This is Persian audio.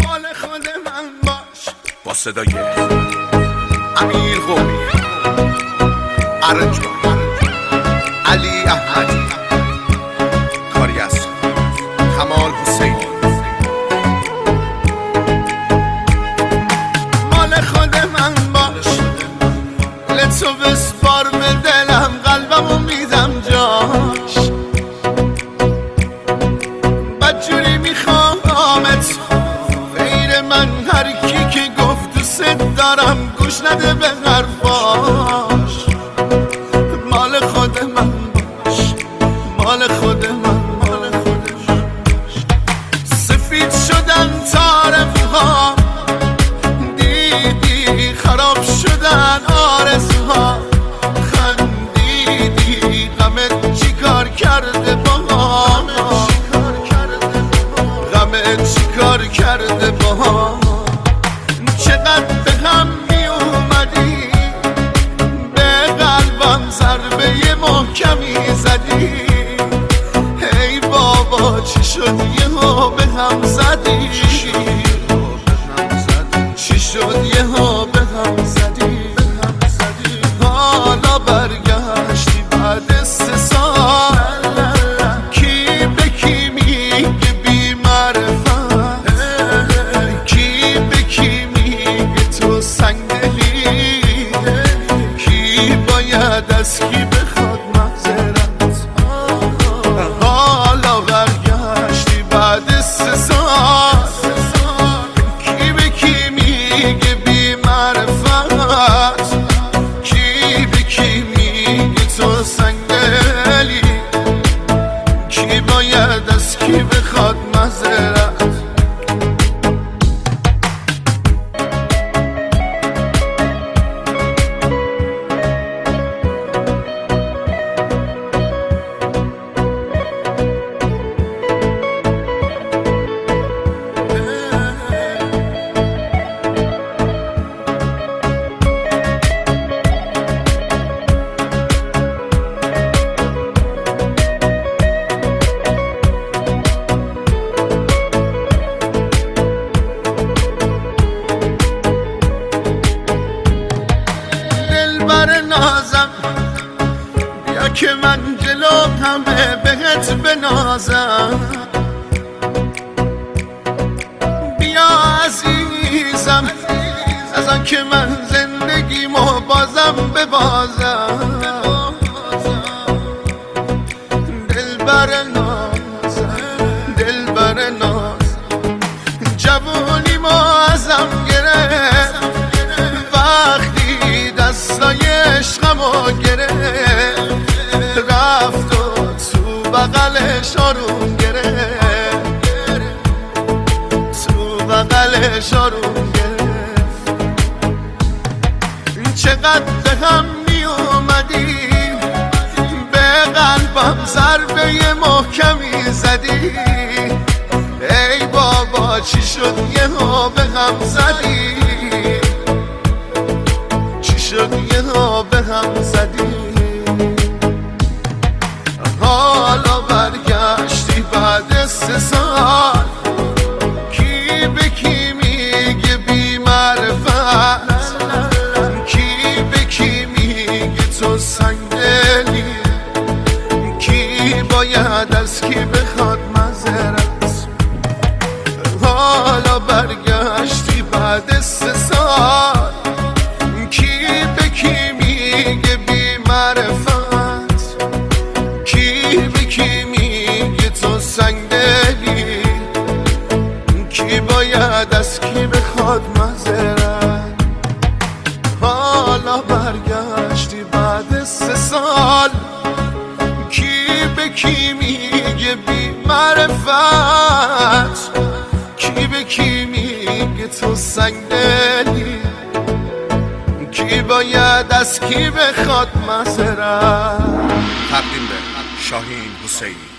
مال خود من باش. با صدای امیر قومی، ارنجبان، علی احمدی، کاری از کمال حسینی. مال خود من باش، لطفو بسپار به دلم، قلبمو میدم جاش. بدجوری میخوامت غیر من، هر کی که گفت دوست دارم گوش نده به حرفاش. مال خود من باش، مال خود من، مال خود من. سفید شدن طرفها، دیدی خراب شدن آرزوها. خندیدی غمت چی کار کرده باها، غمت چی کار کرده باها. چقدر به هم می اومدی، به قلبم ضربه محکمی زدی. ای بابا چی شد یهو به هم زدی، چی شد یهو به هم زدی. حالا برگشتی بعد 3 سال، کی به کی میگه بی معرفت، کی به کی میگه تو سنگدلی، کی باید از کی بخواد معذرت. حالا برگشتی بعد 3 سال، کی به کی میگه بی معرفت، کی به کی میگه تو سنگدلی، کی باید از کی بخواد معذرت. دلبر نازم بیا که من جلو همه بهت بنازم. بیا عزیزم از آن که من زندگیمو بازم ببازم. دلبر نازم، دلبر نازم، جوونیمو ازم گرفت وقتی دستای عشقمو گرفت. رفت و تو بغلش آروم گرفت، تو بغلش آروم گرفت. چقدر به هم می اومدی، به قلبم ضربه محکمی زدی. ای بابا چی شد یهو به هم زدی، چی شد یهو به هم زدی. حالا برگشتی بعد 3 سال، کی به کی میگه بی معرفت، کی به کی میگه تو سنگدلی، کی باید از کی بخواد معذرت. حالا برگشتی بعد 3 سال، کی به کی میگه بی معرفت، کی به کی میگه تو سنگدلی، کی باید از کی بخواد معذرت. حالا برگشتی بعد 3 سال، کی به کی میگه بی معرفت، کی به کی میگه تو سنگدلی، کی باید از کی بخواد معذرت. تقدیم به شاهین حسینی.